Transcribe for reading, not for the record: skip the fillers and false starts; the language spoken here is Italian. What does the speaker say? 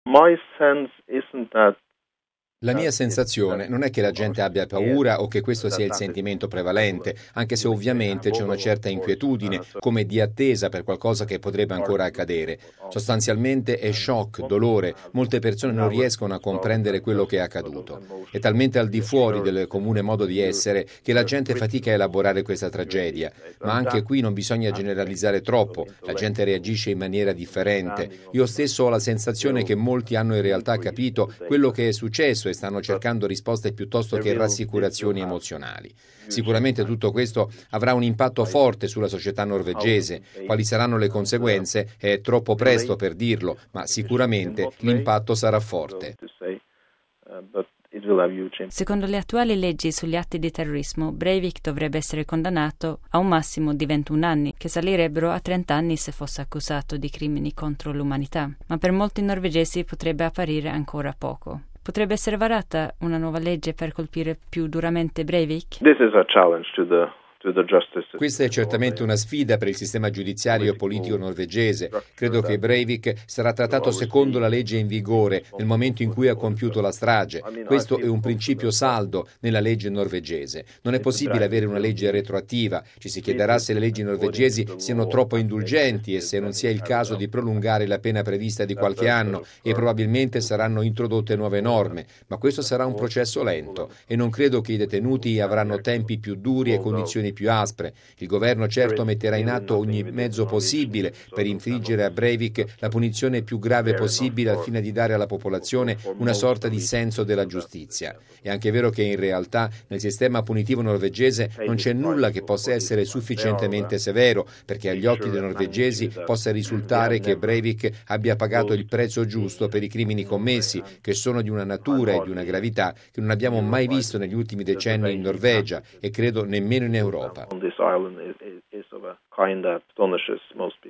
My sense isn't that. La mia sensazione non è che la gente abbia paura o che questo sia il sentimento prevalente, anche se ovviamente c'è una certa inquietudine, come di attesa per qualcosa che potrebbe ancora accadere. Sostanzialmente è shock, dolore, molte persone non riescono a comprendere quello che è accaduto. È talmente al di fuori del comune modo di essere che la gente fatica a elaborare questa tragedia, ma anche qui non bisogna generalizzare troppo, la gente reagisce in maniera differente. Io stesso ho la sensazione che molti hanno in realtà capito quello che è successo e stanno cercando risposte piuttosto che rassicurazioni emozionali. Sicuramente tutto questo avrà un impatto forte sulla società norvegese. Quali saranno le conseguenze? È troppo presto per dirlo, ma sicuramente l'impatto sarà forte. Secondo le attuali leggi sugli atti di terrorismo, Breivik dovrebbe essere condannato a un massimo di 21 anni, che salirebbero a 30 anni se fosse accusato di crimini contro l'umanità. Ma per molti norvegesi potrebbe apparire ancora poco. Potrebbe essere varata una nuova legge per colpire più duramente Breivik? This is a challenge to the justice system. Questa è certamente una sfida per il sistema giudiziario e politico norvegese. Credo che Breivik sarà trattato secondo la legge in vigore nel momento in cui ha compiuto la strage. Questo è un principio saldo nella legge norvegese. Non è possibile avere una legge retroattiva. Ci si chiederà se le leggi norvegesi siano troppo indulgenti e se non sia il caso di prolungare la pena prevista di qualche anno, e probabilmente saranno introdotte nuove norme. Ma questo sarà un processo lento e non credo che i detenuti avranno tempi più duri e condizioni più aspre. Il governo certo metterà in atto ogni mezzo possibile per infliggere a Breivik la punizione più grave possibile al fine di dare alla popolazione una sorta di senso della giustizia. È anche vero che in realtà nel sistema punitivo norvegese non c'è nulla che possa essere sufficientemente severo perché agli occhi dei norvegesi possa risultare che Breivik abbia pagato il prezzo giusto per i crimini commessi, che sono di una natura e di una gravità che non abbiamo mai visto negli ultimi decenni in Norvegia e credo nemmeno in Europa. On this island is of a kind that astonishes most people.